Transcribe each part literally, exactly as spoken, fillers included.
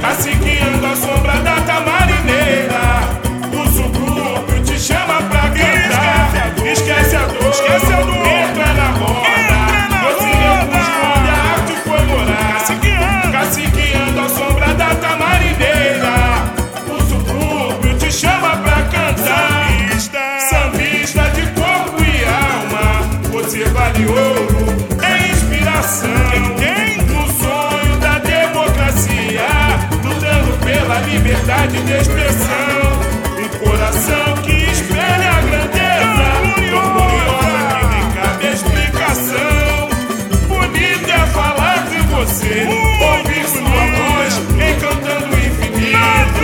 Caciqueando a sombra da tamarineira. O sucúrbio te chama pra cantar. Esquece a dor, esquece a dor. Entra na roda. Você onde a arte foi morar. Caciqueando a sombra da tamarineira. O sucúrbio te chama pra cantar. Sambista de corpo e alma. Você vale ouro, é inspiração. No sonho da democracia, lutando pela liberdade de expressão. Um coração que espelha a grandeza, tão gloriosa que nem cabe explicação. Bonito é falar de você, ouvir sua voz encantando o infinito.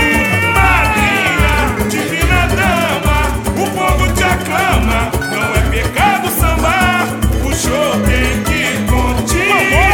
Maria, divina dama, o povo te aclama. Não é pecado sambar, o show tem que continuar.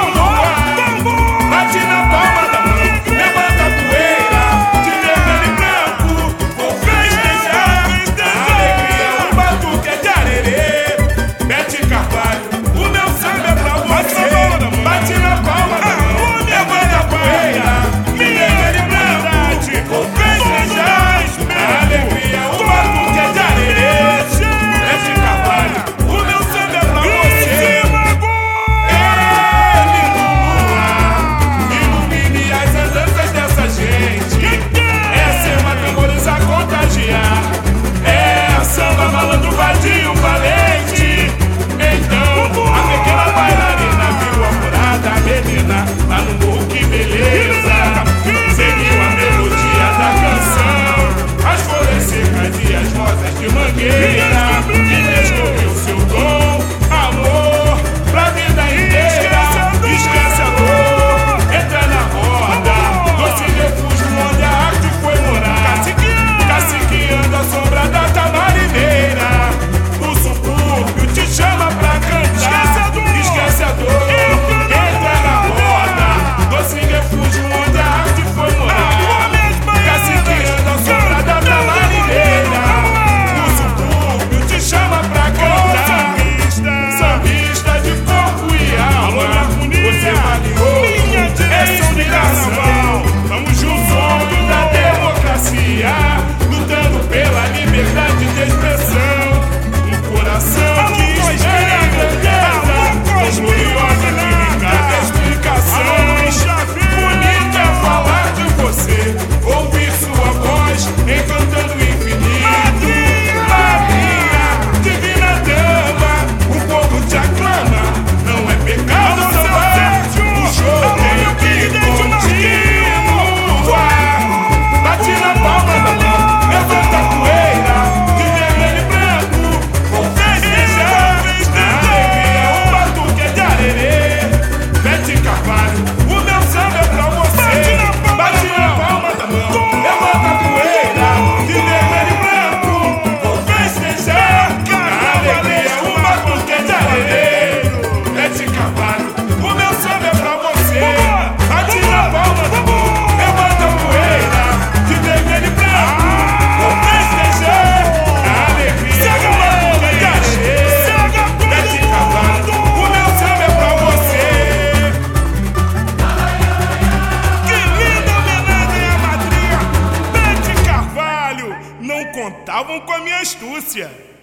Bate na palma da mão, levanta a poeira, de vermelho e branco, vou festejar. A alegria, o batuque é de arerê. Bete Carvalho, o meu samba é pra você. Bate na palma da mão, levanta a poeira, de vermelho e branco, vou festejar. A alegria, o batuque é de arerê. Bete Carvalho, o meu samba é pra você. Ilumine as andanças dessa gente. É samba tambores a contagiar. É samba malandro, vadio, valente. Então a pequena bailarina viu a murada, a menina lá no morro, que beleza. Seguiu a melodia da canção, as folhas secas e as rosas de mangueira. E descobriu seu dom, amor pra vida inteira. Esquece a dor, entra na roda, doce refúgio onde a arte foi morar. Caciqueando a sombra da tamarineira. O sucúrbio te chama pra cantar. Esquece a dor, entra na roda, doce refúgio onde a arte foi morar. Caciqueando a sombra da tamarineira. O sucúrbio te chama pra cantar. Sambista de corpo e alma, você vale ouro, é inspiração. Vamos juntos, sonho da democracia, lutando pela liberdade de expressão. Um coração que espelha a grandeza, tão gloriosa que nem cabe explicação. Bonito é falar de você, ouvir sua voz encantando o infinito. Maria, divina dama, o povo te aclama. Não é pecado sambar, o show tem que continuar. Bate na palma da mão, levanta a poeira, de vermelho e branco, vou festejar. A alegria, o batuque é de arerê. Bete Carvalho, o meu samba é pra você. Bate na palma da mão, levanta a poeira, de vermelho e branco, vou festejar. A alegria, o batuque é de arerê. Bete Carvalho, o meu samba é pra você. Bate na palma da mão, levanta a poeira, de vermelho e branco, vou festejar. A alegria, o batuque é de arerê. Bete Carvalho, o meu samba é pra você. Que linda homenagem à madrinha Bete Carvalho. Não contavam com a minha astúcia.